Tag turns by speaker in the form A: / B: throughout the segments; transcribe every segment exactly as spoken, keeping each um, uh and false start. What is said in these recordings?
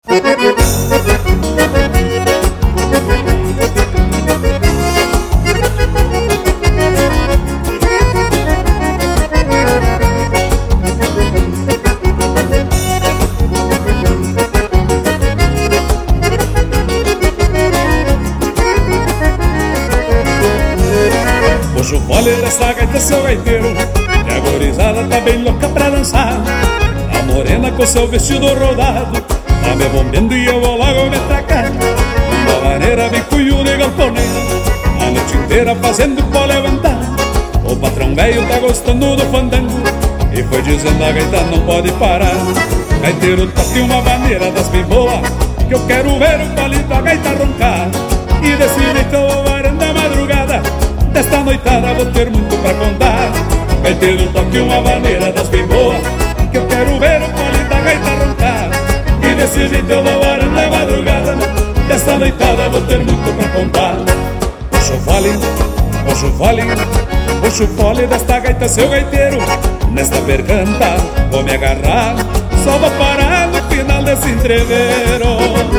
A: Puxa o fole dessa gaita, seu gaiteiro, que a gorizada tá bem louca pra dançar. A morena com seu vestido rodado tá me bombeando e eu vou logo me tracar. Uma maneira bem cuiuda e galponeira, a noite inteira fazendo pó levantar. O patrão velho tá gostando do fandango e foi dizendo a gaita não pode parar. Gaiteiro, toque uma maneira das bem boas, que eu quero ver o palito da gaita roncar. E desse jeito eu vou varando a madrugada, desta noitada vou ter muito pra contar. Gaiteiro, toque uma maneira das bem boas, que eu quero ver o pole da gaita roncar. E desse jeito eu vou varando a madrugada, desta noitada vou ter muito pra contar. Puxa o fole, puxa o fole, puxa o fole desta gaita, seu gaiteiro. Nesta percanta vou me agarrar, só vou parar no final desse entreveiro.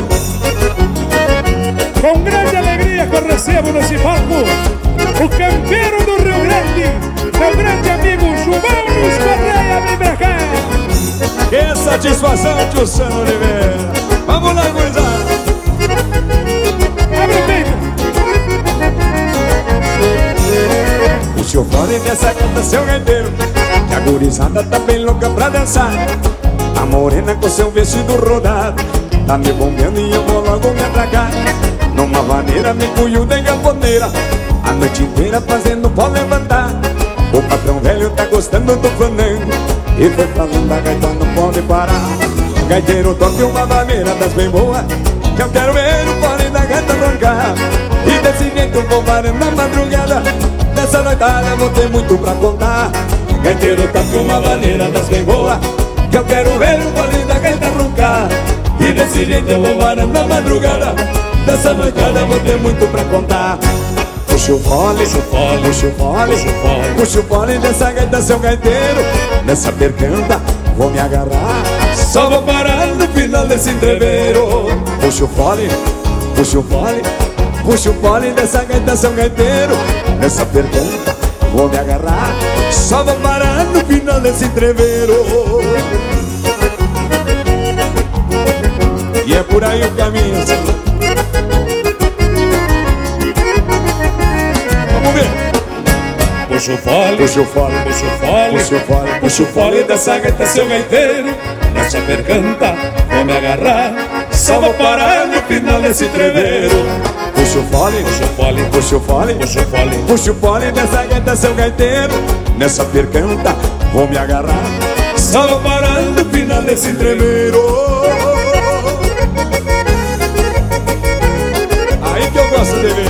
A: Com grande alegria que eu recebo nesse palco o campeiro do Rio Grande, meu grande amigo João Luiz Correia, vem pra cá.
B: Que satisfação, tio Sano Oliveira. Vamos lá, gurizada.
A: Abre o peito.
B: O seu fone nessa canta, seu gaiteiro, que a gurizada tá bem louca pra dançar. A morena com seu vestido rodado tá me bombeando e eu vou logo me atracar. Numa vaneira me cuiuda em galponeira, a noite inteira fazendo pó levantar. O patrão velho tá gostando do fandango e foi falando a gaita não pode parar. Gaiteiro, toque uma maneira das bem boas, que eu quero ver o pole da gaita roncar. E desse jeito eu vou varando a madrugada, nessa noitada vou ter muito pra contar. Gaiteiro, toque uma maneira das bem boas, que eu quero ver o pole da gaita roncar. E desse jeito eu vou varando a madrugada, dessa noitada vou ter muito pra contar. Puxa o fole, puxa o fole, puxa o fole, puxa o fole dessa gaita, seu gaiteiro. Nessa percanta vou me agarrar, só vou parar no final desse entreveiro. Puxa o fole, puxa o fole, puxa o fole dessa gaita, seu gaiteiro. Nessa percanta vou me agarrar, só vou parar no final desse entreveiro. E é por aí o caminho, assim.
A: Puxa o fole,
B: Puxa o fole,
A: puxa o fole,
B: puxa o fole,
A: puxa o fole dessa gaita, seu gaiteiro. Nessa percanta vou me agarrar, só vou parar no final desse entreveiro.
B: Puxa o fole,
A: Puxa o fole,
B: puxa o fole,
A: puxa o fole,
B: puxa o fole dessa gaita, seu gaiteiro. Nessa percanta vou me agarrar, só vou parar no final desse entreveiro. Aí que eu gosto de ver.